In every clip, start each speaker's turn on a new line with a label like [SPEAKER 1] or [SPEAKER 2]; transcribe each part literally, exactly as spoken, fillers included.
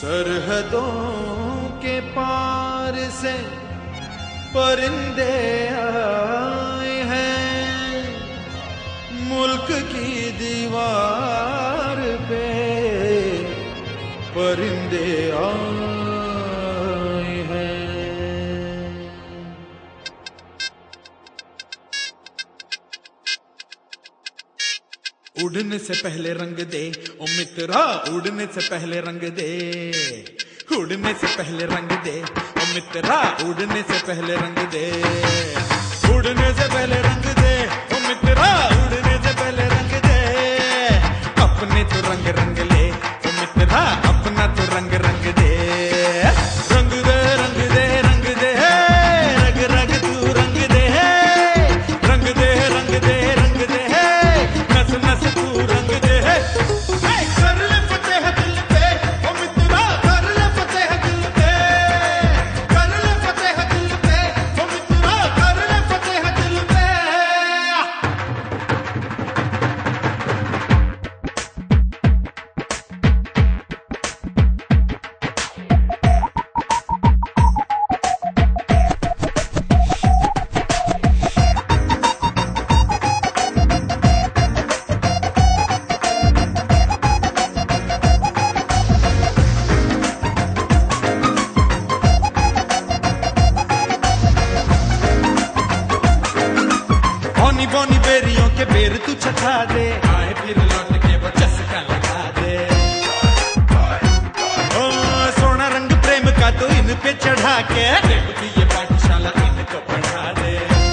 [SPEAKER 1] सरहदों के पार से परिंदे आए हैं, मुल्क की दीवार पे परिंदे आए हैं। उड़ने से पहले रंग दे ओ मित्रा, उड़ने से पहले रंग दे, उड़ने से पहले रंग दे ओ मित्रा, उड़ने से पहले रंग दे, उड़ने से पहले रंग दे ओ मित्रा, उड़ने से पहले रंग दे। अपने तो रंग रंग ले ओ मित्रा, अपना तो रंग रंग दे, रंग दे रंग दे रंग दे, रंग रंग तू रंग दे, रंग दे रंग दे रंग दे, नस नस तू रंग दे। कर ले फतेह दिल पे ओ मित्रा, कर ले फतेह दिल पे, कर ले फतेह दिल पे ओ मित्रा, कर ले फतेह दिल पे। बौनी बौनी बेरियों के बेर तू छठा दे, आए फिर लौट के वो चस्का लगा दे। ओ सोना रंग प्रेम का तो इन पे चढ़ा के, प्रेम की ये पाठशाला इनको पढ़ा दे।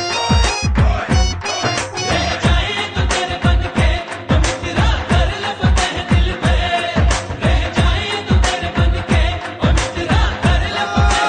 [SPEAKER 1] रह जाए तो तेरे बन के ओ मित्रा, कर ले फतेह दिल पे, रह जाए तो तेरे बन के ओ मित्रा, कर ले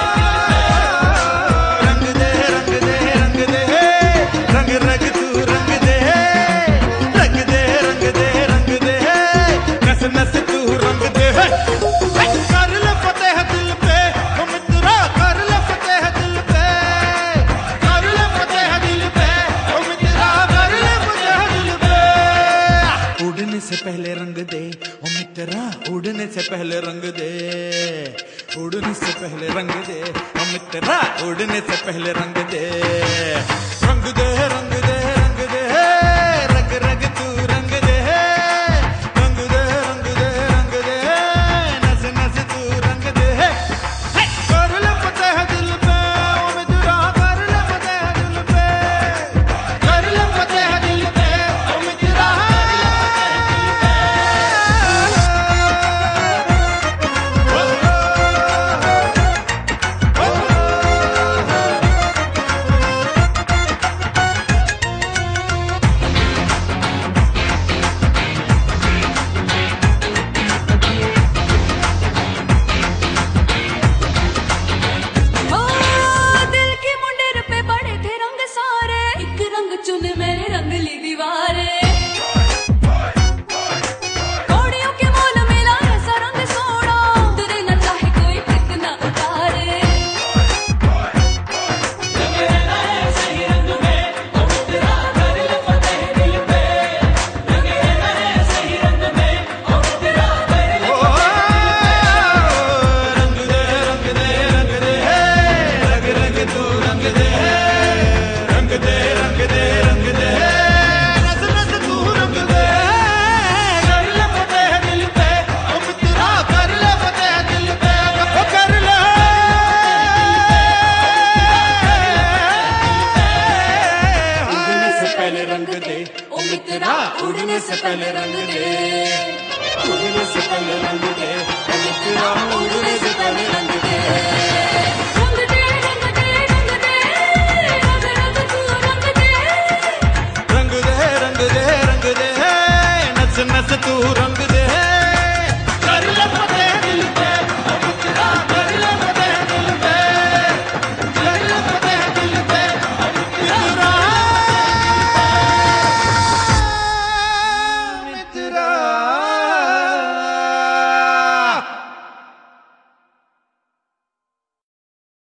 [SPEAKER 1] फतेह दिल पे। रंग दे रंग दे रंग दे, रंग रंग तू रंग दे, रंग दे रंग दे रंग दे, नस नस तू रंग दे। कर ले फतेह दिल पे ओ मित्रा, कर ले फतेह दिल पे, कर ले फतेह दिल पे ओ मित्रा, कर ले फतेह दिल पे। उड़ने से पहले रंग दे ओ मित्रा, उड़ने से पहले रंग दे, उड़ने से पहले रंग दे ओ मित्रा, उड़ने से पहले रंग दे, रंग दे रंग दे रंग दे, रंग रंग तू रंग दे, रंग दे रंग दे रंग दे, नस नस तू रंग दे। कर ले फतेह दिल पे ओ मित्रा, कर ले फतेह दिल पे, कर ले फतेह दिल पे ओ मित्रा, कर ले
[SPEAKER 2] ओ दिल की मुंडेर पे बड़े थे रंग सारे, एक रंग चुन मैंने रंग ली दीवारें। कौड़ियों के मोल मिला ऐसा रंग सोना, उतरे न चाहे कोई कितना उतारे। रंग रहना है सही रंग में ओ मित्रा, कर ले फतेह दिल पे, रंग रहना है सही रंग में ओ मित्रा, कर ले
[SPEAKER 1] ओ रंग दे रंग दे रंग दे, रंग रंग तू रंग दे, रंग दे रंग दे रंग दे, नस नस तू रंग दे। कर ले फतेह दिल पे ओ मित्रा, कर ले फतेह दिल पे, ओ कर ले। उड़ने से पहले रंग दे ओ मित्रा, उड़ने से पहले रंग दे, उड़ने से पहले रंग दे ओ मित्रा, उड़ने से पहले रंग दे।